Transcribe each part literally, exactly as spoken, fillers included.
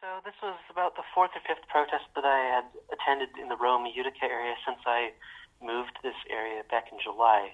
So this was about the fourth or fifth protest that I had attended in the Rome, Utica area since I moved to this area back in July.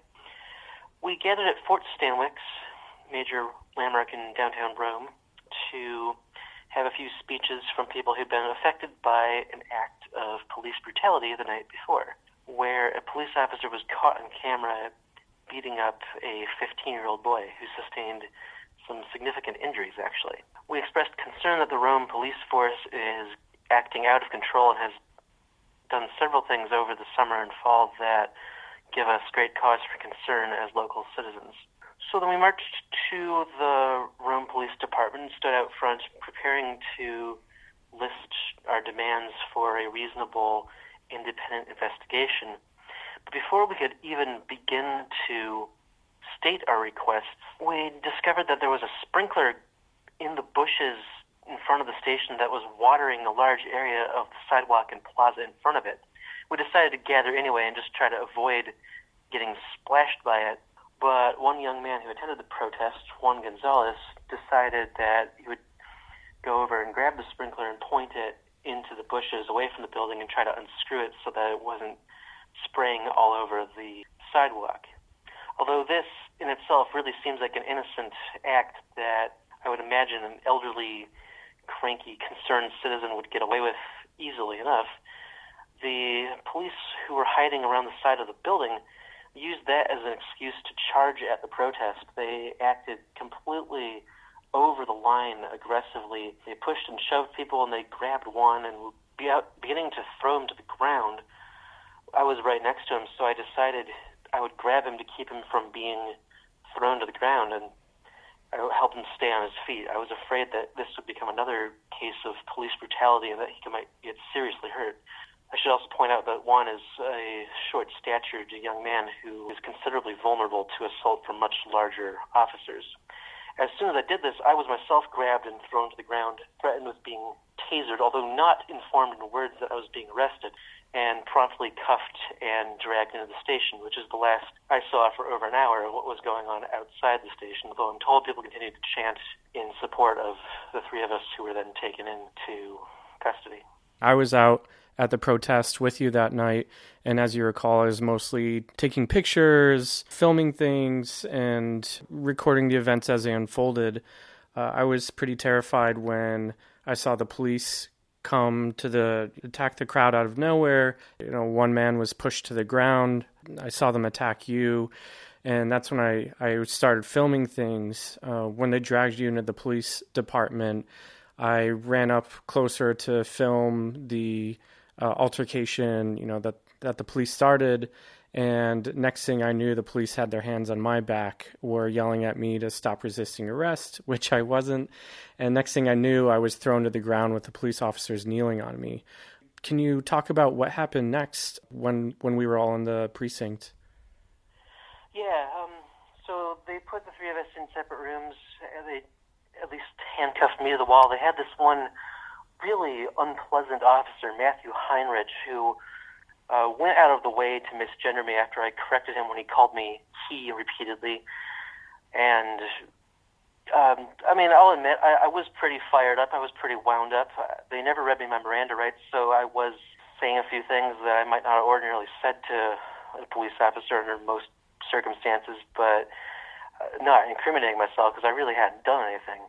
We gathered at Fort Stanwix, major landmark in downtown Rome, to have a few speeches from people who'd been affected by an act of police brutality the night before, where a police officer was caught on camera beating up a fifteen-year-old boy who sustained some significant injuries, actually. We expressed concern that the Rome police force is acting out of control and has done several things over the summer and fall that give us great cause for concern as local citizens. So then we marched to the Rome Police Department and stood out front preparing to list our demands for a reasonable, independent investigation. But before we could even begin to state our requests, we discovered that there was a sprinkler in the bushes in front of the station that was watering a large area of the sidewalk and plaza in front of it. We decided to gather anyway and just try to avoid getting splashed by it. But one young man who attended the protest, Juan Gonzalez, decided that he would go over and grab the sprinkler and point it into the bushes away from the building and try to unscrew it so that it wasn't spraying all over the sidewalk. Although this in itself really seems like an innocent act that I would imagine an elderly, cranky, concerned citizen would get away with easily enough, the police who were hiding around the side of the building used that as an excuse to charge at the protest. They acted completely over the line aggressively. They pushed and shoved people, and they grabbed one and were be out, beginning to throw him to the ground. I was right next to him, so I decided I would grab him to keep him from being thrown to the ground, and I helped him stay on his feet. I was afraid that this would become another case of police brutality and that he might get seriously hurt. I should also point out that Juan is a short-statured young man who is considerably vulnerable to assault from much larger officers. As soon as I did this, I was myself grabbed and thrown to the ground, threatened with being tasered, although not informed in words that I was being arrested, and promptly cuffed and dragged into the station, which is the last I saw for over an hour of what was going on outside the station, although I'm told people continued to chant in support of the three of us who were then taken into custody. I was out at the protest with you that night, and as you recall, I was mostly taking pictures, filming things, and recording the events as they unfolded. Uh, I was pretty terrified when I saw the police come to the attack the crowd out of nowhere. You know, one man was pushed to the ground. I saw them attack you, and that's when I, I started filming things. Uh, when they dragged you into the police department, I ran up closer to film the uh, altercation, you know, that, that the police started. And next thing I knew, the police had their hands on my back, were yelling at me to stop resisting arrest, which I wasn't. And next thing I knew, I was thrown to the ground with the police officers kneeling on me. Can you talk about what happened next when when we were all in the precinct? Yeah, um, so they put the three of us in separate rooms. They at least handcuffed me to the wall. They had this one really unpleasant officer, Matthew Heinrich, who uh, went out of the way to misgender me after I corrected him when he called me he repeatedly. And, um, I mean, I'll admit, I, I was pretty fired up. I was pretty wound up. Uh, they never read me my Miranda rights, so I was saying a few things that I might not have ordinarily said to a police officer under most circumstances, but uh, not incriminating myself because I really hadn't done anything.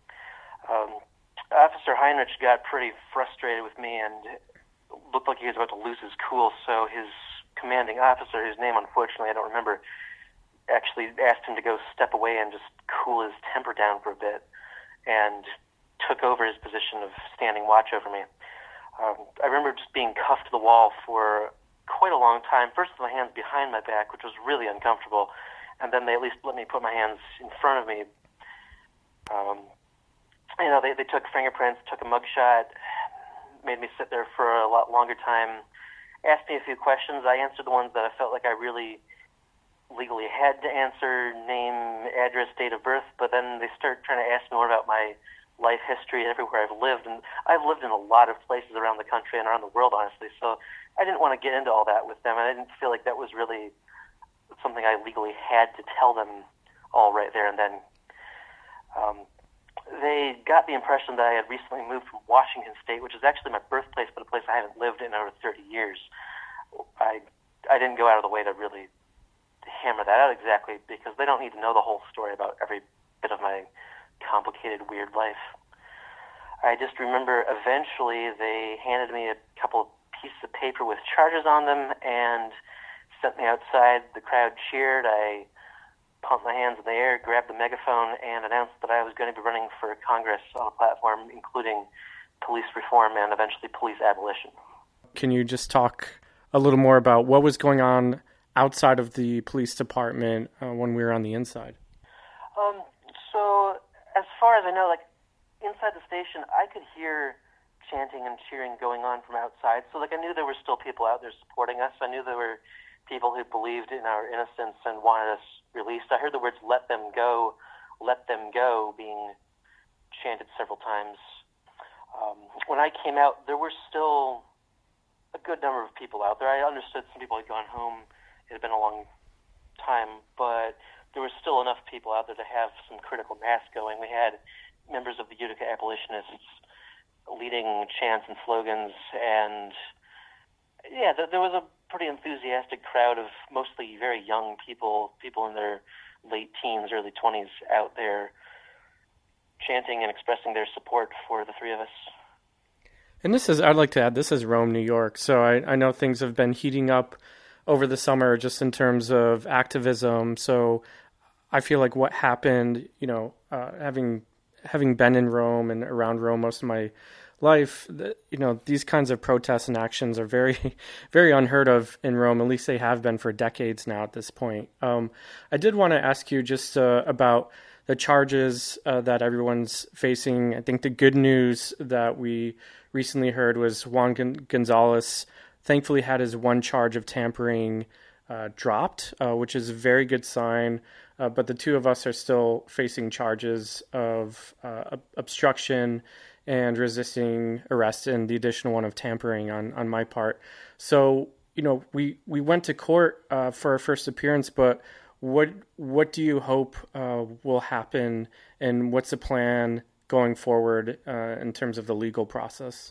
Um, Officer Heinrich got pretty frustrated with me and looked like he was about to lose his cool, so his commanding officer, whose name unfortunately I don't remember, actually asked him to go step away and just cool his temper down for a bit, and took over his position of standing watch over me. Um, I remember just being cuffed to the wall for quite a long time, first with my hands behind my back, which was really uncomfortable, and then they at least let me put my hands in front of me. Um, you know, they, they took fingerprints, took a mugshot, made me sit there for a lot longer time, asked me a few questions. I answered the ones that I felt like I really legally had to answer, name, address, date of birth, but then they started trying to ask me more about my life history and everywhere I've lived, and I've lived in a lot of places around the country and around the world, honestly, so I didn't want to get into all that with them. I didn't feel like that was really something I legally had to tell them all right there and then. Um, they got the impression that I had recently moved from Washington State, which is actually my birthplace, but a place I haven't lived in over thirty years. I I didn't go out of the way to really hammer that out exactly, because they don't need to know the whole story about every bit of my complicated, weird life. I just remember eventually they handed me a couple pieces of paper with charges on them and sent me outside. The crowd cheered. I pumped my hands in the air, grabbed the megaphone, and announced that I was going to be running for Congress on a platform including police reform and eventually police abolition. Can you just talk a little more about what was going on outside of the police department uh, when we were on the inside? Um, so as far as I know, like inside the station, I could hear chanting and cheering going on from outside. So like I knew there were still people out there supporting us. I knew there were people who believed in our innocence and wanted us released. I heard the words "let them go, let them go" being chanted several times. Um, when I came out, there were still a good number of people out there. I understood some people had gone home. It had been a long time, but there were still enough people out there to have some critical mass going. We had members of the Utica abolitionists leading chants and slogans, and yeah, th- there was a pretty enthusiastic crowd of mostly very young people, people in their late teens, early twenties out there chanting and expressing their support for the three of us. And this is, I'd like to add, this is Rome, New York, so I, I know things have been heating up over the summer just in terms of activism, so I feel like what happened, you know, uh, having having been in Rome and around Rome most of my life, the, you know, these kinds of protests and actions are very, very unheard of in Rome. At least they have been for decades now at this point. Um, I did want to ask you just uh, about the charges uh, that everyone's facing. I think the good news that we recently heard was Juan Gonzalez thankfully had his one charge of tampering uh, dropped, uh, which is a very good sign. Uh, but the two of us are still facing charges of uh, obstruction and resisting arrest, and the additional one of tampering on, on my part. So, you know, we, we went to court uh, for our first appearance, but what what do you hope uh, will happen, and what's the plan going forward uh, in terms of the legal process?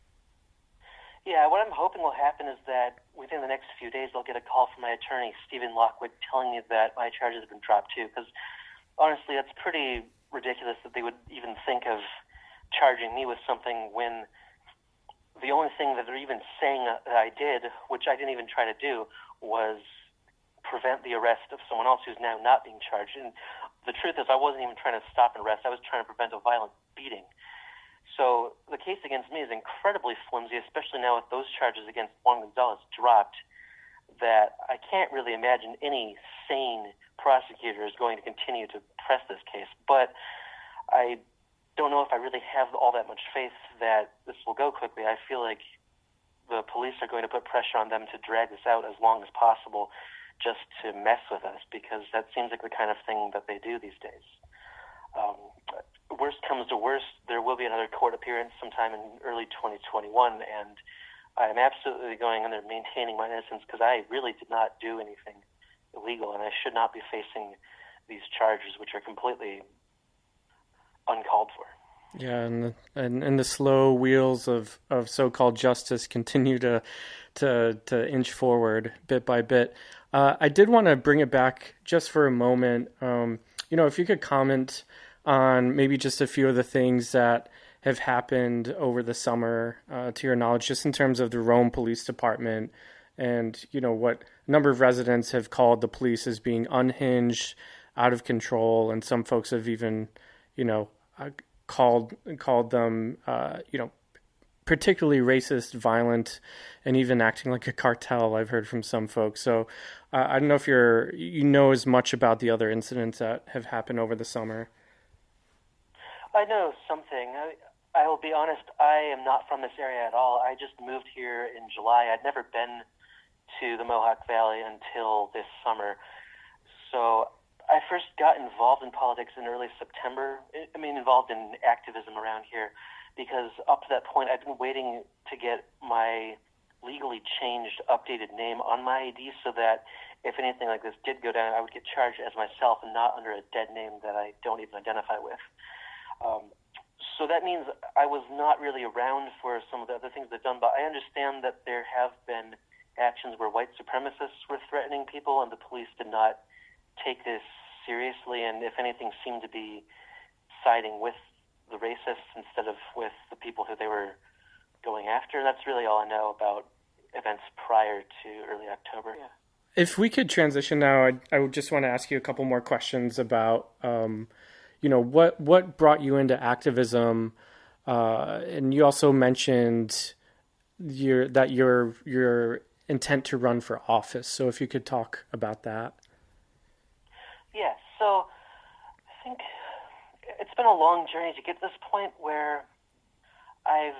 Yeah, what I'm hoping will happen is that within the next few days I'll get a call from my attorney, Stephen Lockwood, telling me that my charges have been dropped too, because honestly that's pretty ridiculous that they would even think of charging me with something when the only thing that they're even saying that I did, which I didn't even try to do, was prevent the arrest of someone else who's now not being charged. And the truth is I wasn't even trying to stop an arrest, I was trying to prevent a violent beating. So the case against me is incredibly flimsy, especially now with those charges against Juan Gonzalez dropped, that I can't really imagine any sane prosecutor is going to continue to press this case. But I don't know if I really have all that much faith that this will go quickly. I feel like the police are going to put pressure on them to drag this out as long as possible just to mess with us, because that seems like the kind of thing that they do these days. Um, worst comes to worst, there will be another court appearance sometime in early twenty twenty-one, and I'm absolutely going in there maintaining my innocence because I really did not do anything illegal, and I should not be facing these charges, which are completely uncalled for. Yeah, and the, and, and the slow wheels of, of so-called justice continue to to to inch forward bit by bit. Uh, I did want to bring it back just for a moment. Um, you know, if you could comment on maybe just a few of the things that have happened over the summer, uh, to your knowledge, just in terms of the Rome Police Department, and you know what a number of residents have called the police as being unhinged, out of control, and some folks have even, you know, uh, called called them, uh, you know, particularly racist, violent, and even acting like a cartel. I've heard from some folks. So uh, I don't know if you're you know as much about the other incidents that have happened over the summer. I know something. I, I will be honest, I am not from this area at all. I just moved here in July. I'd never been to the Mohawk Valley until this summer. So I first got involved in politics in early September. I mean, involved in activism around here, because up to that point, I'd been waiting to get my legally changed, updated name on my I D so that if anything like this did go down, I would get charged as myself and not under a dead name that I don't even identify with. Um, so that means I was not really around for some of the other things they've done, but I understand that there have been actions where white supremacists were threatening people, and the police did not take this seriously, and if anything, seemed to be siding with the racists instead of with the people who they were going after. And that's really all I know about events prior to early October. Yeah. If we could transition now, I, I would just want to ask you a couple more questions about, um, you know, what what brought you into activism, uh, and you also mentioned your that your your intent to run for office. So if you could talk about that. Yeah. So I think it's been a long journey to get to this point where I've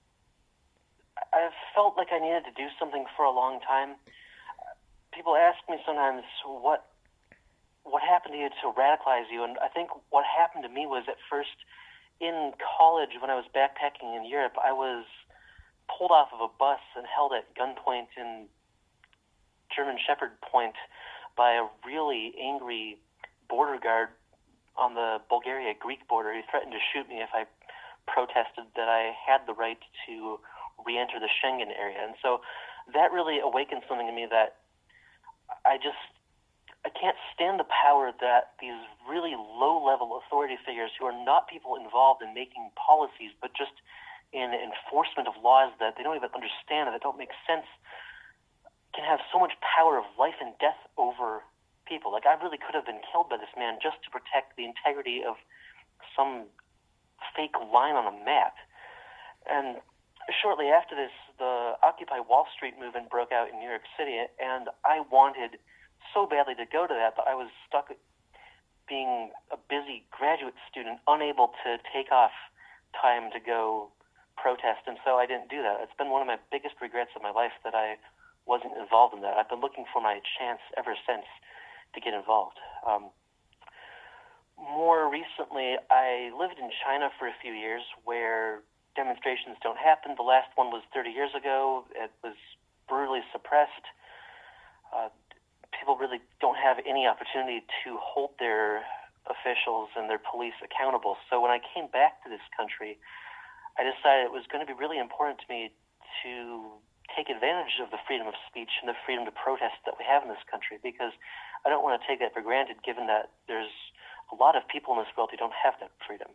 I've felt like I needed to do something for a long time. People ask me sometimes, what what happened to you to radicalize you? And I think what happened to me was, at first in college, when I was backpacking in Europe, I was pulled off of a bus and held at gunpoint in German Shepherd Point by a really angry border guard on the Bulgaria-Greek border. He threatened to shoot me if I protested that I had the right to re-enter the Schengen area. And so that really awakened something in me that I just, I can't stand the power that these really low-level authority figures, who are not people involved in making policies, but just in enforcement of laws that they don't even understand and that don't make sense, can have so much power of life and death over people. Like, I really could have been killed by this man just to protect the integrity of some fake line on a map. And shortly after this, the Occupy Wall Street movement broke out in New York City, and I wanted so badly to go to that, but I was stuck being a busy graduate student, unable to take off time to go protest, and so I didn't do that. It's been one of my biggest regrets of my life that I wasn't involved in that. I've been looking for my chance ever since to get involved. Um, more recently, I lived in China for a few years, where demonstrations don't happen. The last one was thirty years ago. It was brutally suppressed. Uh, people really don't have any opportunity to hold their officials and their police accountable. So when I came back to this country, I decided it was going to be really important to me to take advantage of the freedom of speech and the freedom to protest that we have in this country, because I don't want to take that for granted, given that there's a lot of people in this world who don't have that freedom.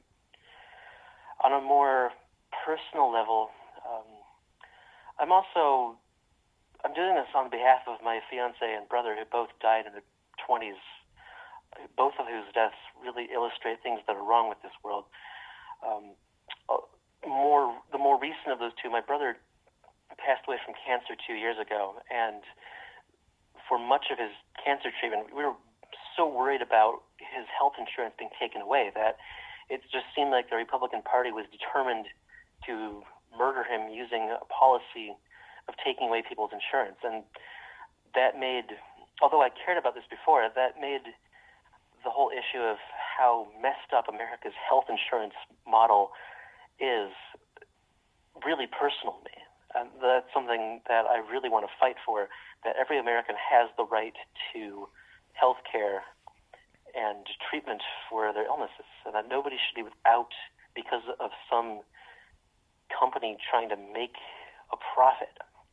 On a more personal level, um, I'm also I'm doing this on behalf of my fiance and brother, who both died in their twenties, both of whose deaths really illustrate things that are wrong with this world. Um, more the more recent of those two, my brother passed away from cancer two years ago, and for much of his cancer treatment, we were so worried about his health insurance being taken away that it just seemed like the Republican Party was determined to murder him using a policy of taking away people's insurance. And that made, although I cared about this before, that made the whole issue of how messed up America's health insurance model is really personal to me. And that's something that I really want to fight for, that every American has the right to health care and treatment for their illnesses, and that nobody should be without because of some company trying to make a profit.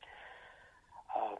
Um,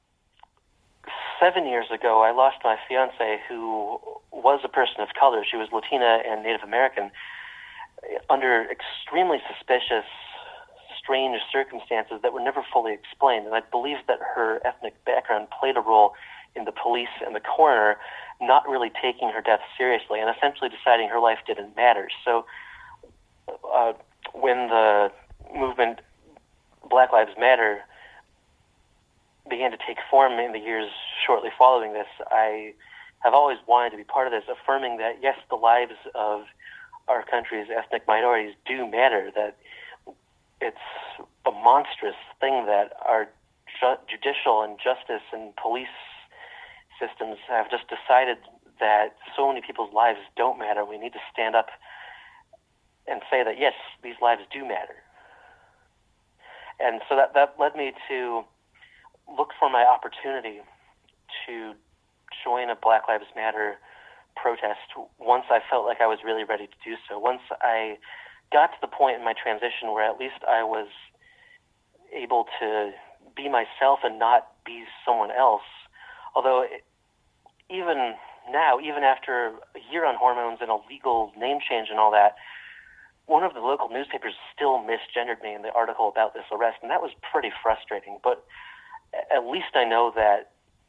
seven years ago, I lost my fiance, who was a person of color. She was Latina and Native American, under extremely suspicious, strange circumstances that were never fully explained. And I believe that her ethnic background played a role in the police and the coroner not really taking her death seriously and essentially deciding her life didn't matter. So uh, when the movement Black Lives Matter began to take form in the years shortly following this, I have always wanted to be part of this, affirming that, yes, the lives of our country's ethnic minorities do matter, that it's a monstrous thing that our ju- judicial and justice and police systems have just decided that so many people's lives don't matter. We need to stand up and say that, yes, these lives do matter. And so that, that led me to look for my opportunity to join a Black Lives Matter protest once I felt like I was really ready to do so. Once I got to the point in my transition where at least I was able to be myself and not be someone else. Although it, even now, even after a year on hormones and a legal name change and all that, one of the local newspapers still misgendered me in the article about this arrest, and that was pretty frustrating. But at least I know that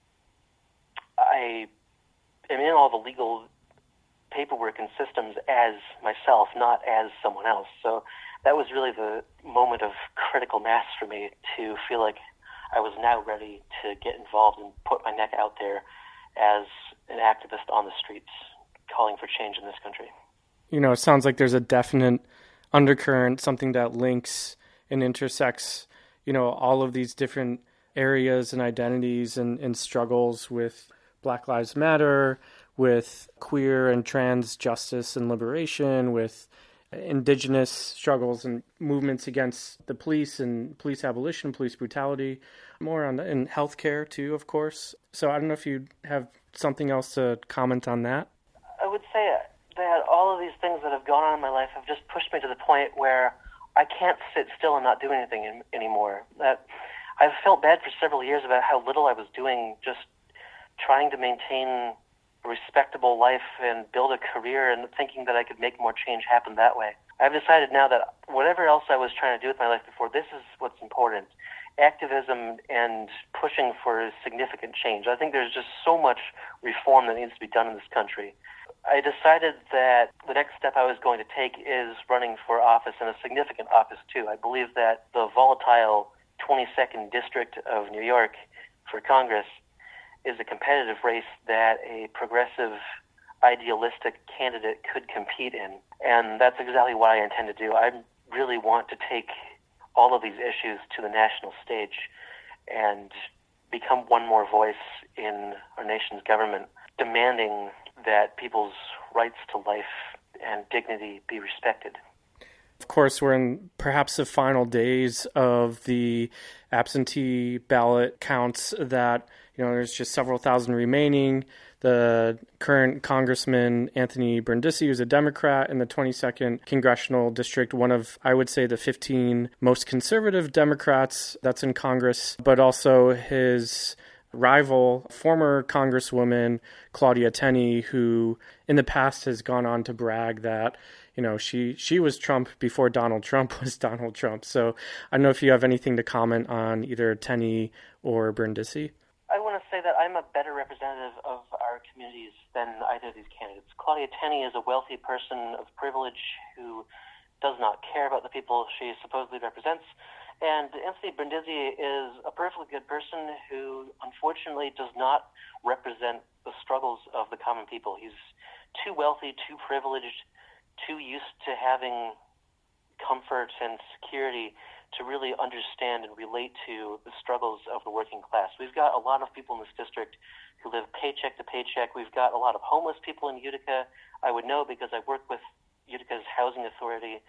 I am in all the legal paperwork and systems as myself, not as someone else. So that was really the moment of critical mass for me to feel like I was now ready to get involved and put my neck out there as an activist on the streets calling for change in this country. You know, it sounds like there's a definite undercurrent, something that links and intersects, you know, all of these different areas and identities and, and struggles with Black Lives Matter, with queer and trans justice and liberation, with indigenous struggles and movements against the police and police abolition, police brutality, more on the, in healthcare too, of course. So I don't know if you have something else to comment on that. I would say that all of these things that have gone on in my life have just pushed me to the point where I can't sit still and not do anything in, anymore. That I've felt bad for several years about how little I was doing, just trying to maintain a respectable life and build a career, and thinking that I could make more change happen that way. I've decided now that whatever else I was trying to do with my life before, this is what's important. Activism and pushing for significant change. I think there's just so much reform that needs to be done in this country. I decided that the next step I was going to take is running for office, and a significant office too. I believe that the volatile twenty-second District of New York for Congress is a competitive race that a progressive, idealistic candidate could compete in. And that's exactly what I intend to do. I really want to take all of these issues to the national stage and become one more voice in our nation's government, demanding that people's rights to life and dignity be respected. Of course, we're in perhaps the final days of the absentee ballot counts that, you know, there's just several thousand remaining. The current Congressman Anthony Brindisi, who's a Democrat in the twenty-second Congressional District, one of, I would say, the fifteen most conservative Democrats that's in Congress, but also his rival, former Congresswoman Claudia Tenney, who in the past has gone on to brag that, you know, she, she was Trump before Donald Trump was Donald Trump. So I don't know if you have anything to comment on either Tenney or Brindisi. I want to say that I'm a better representative of our communities than either of these candidates. Claudia Tenney is a wealthy person of privilege who does not care about the people she supposedly represents. And Anthony Brindisi is a perfectly good person who, unfortunately, does not represent the struggles of the common people. He's too wealthy, too privileged, too used to having comfort and security to really understand and relate to the struggles of the working class. We've got a lot of people in this district who live paycheck to paycheck. We've got a lot of homeless people in Utica. I would know because I work with Utica's housing authority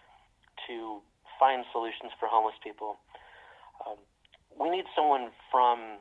to find solutions for homeless people. Um, we need someone from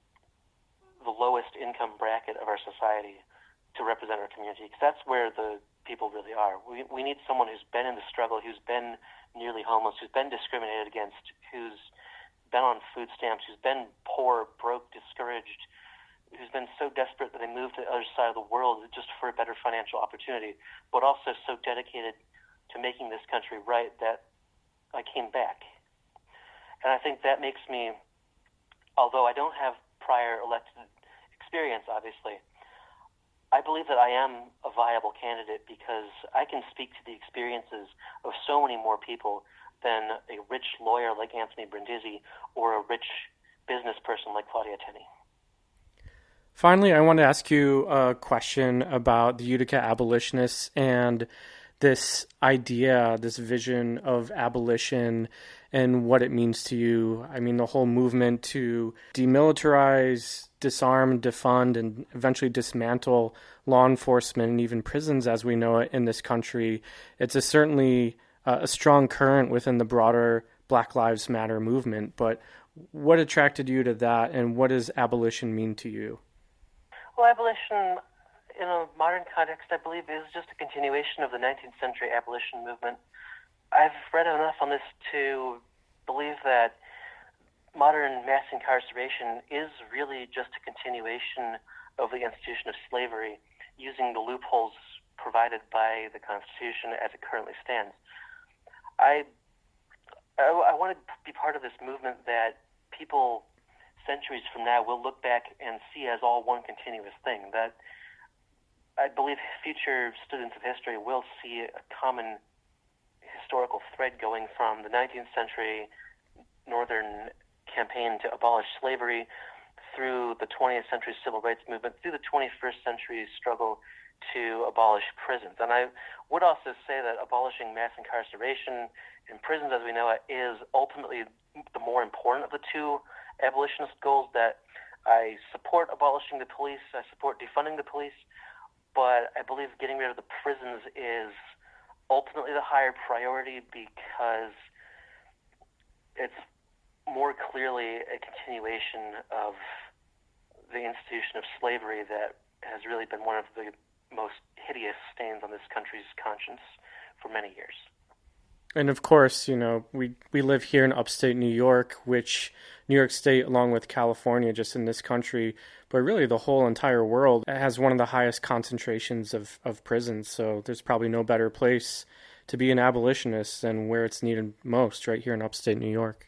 the lowest income bracket of our society to represent our community, because that's where the people really are. We we need someone who's been in the struggle, who's been nearly homeless, who's been discriminated against, who's been on food stamps, who's been poor, broke, discouraged, who's been so desperate that they moved to the other side of the world just for a better financial opportunity, but also so dedicated to making this country right that I came back. And I think that makes me, although I don't have prior elected experience, obviously, I believe that I am a viable candidate because I can speak to the experiences of so many more people than a rich lawyer like Anthony Brindisi or a rich business person like Claudia Tenney. Finally, I want to ask you a question about the Utica abolitionists and this idea, this vision of abolition and what it means to you. I mean, the whole movement to demilitarize, disarm, defund, and eventually dismantle law enforcement and even prisons as we know it in this country. It's a certainly uh, a strong current within the broader Black Lives Matter movement. But what attracted you to that, and what does abolition mean to you? Well, abolition in a modern context, I believe, is just a continuation of the nineteenth century abolition movement. I've read enough on this to believe that modern mass incarceration is really just a continuation of the institution of slavery, using the loopholes provided by the Constitution as it currently stands. I, I, I want to be part of this movement that people centuries from now will look back and see as all one continuous thing, that I believe future students of history will see a common historical thread going from the nineteenth century Northern campaign to abolish slavery through the twentieth century civil rights movement, through the twenty-first century struggle to abolish prisons. And I would also say that abolishing mass incarceration in prisons as we know it is ultimately the more important of the two abolitionist goals. That I support abolishing the police, I support defunding the police, but I believe getting rid of the prisons is ultimately the higher priority because it's more clearly a continuation of the institution of slavery that has really been one of the most hideous stains on this country's conscience for many years. And of course, you know, we, we live here in upstate New York, which New York State, along with California, just in this country, but really the whole entire world, has one of the highest concentrations of, of prisons. So there's probably no better place to be an abolitionist than where it's needed most, right here in upstate New York.